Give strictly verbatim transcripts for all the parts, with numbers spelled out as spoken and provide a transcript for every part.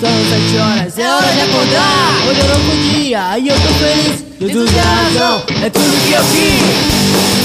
São sete horas, é hora de acordar. Hoje eu não podia, e eu tô feliz. Jesus é a razão, é tudo que eu quis.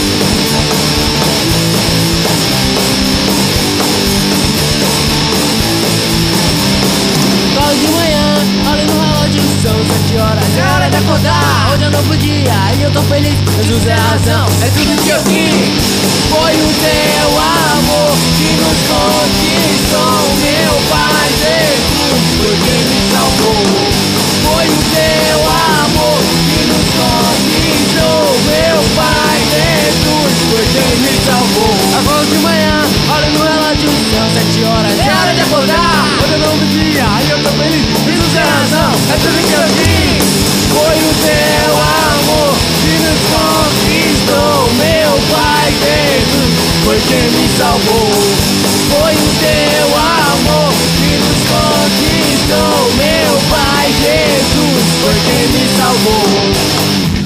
De manhã, olha no relógio, são sete horas, é hora de acordar. Hoje eu não podia, e eu tô feliz. Jesus é a razão, é tudo que eu quis. Foi o teu amor que nos conquistou, meu Pai Jesus, foi quem me salvou. Foi o teu amor que nos conquistou, meu Pai Jesus, foi quem me salvou. Agora de manhã, olha no relógio, são sete horas, é hora de acordar. Hoje eu não podia, e eu tô feliz. Jesus é a razão, é tudo que eu quis. Foi o teu amor que nos conquistou, meu Pai Jesus, foi quem me salvou. Foi o teu amor que nos conquistou, meu Pai Jesus, foi quem me salvou.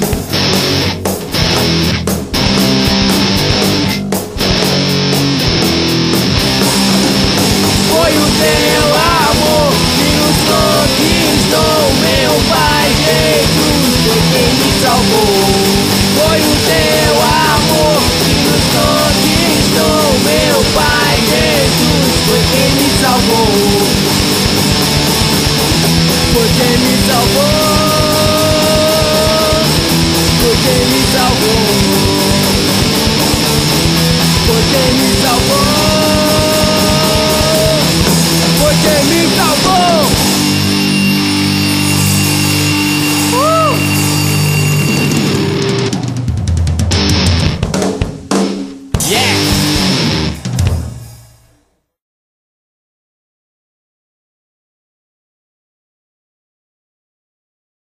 Foi o teu amor que nos conquistou, meu Pai Jesus, foi quem me salvou. Foi o teu amor que nos conquistou, meu Pai Jesus, foi quem me salvou. Foi quem me salvou. Foi quem me salvou. Foi quem me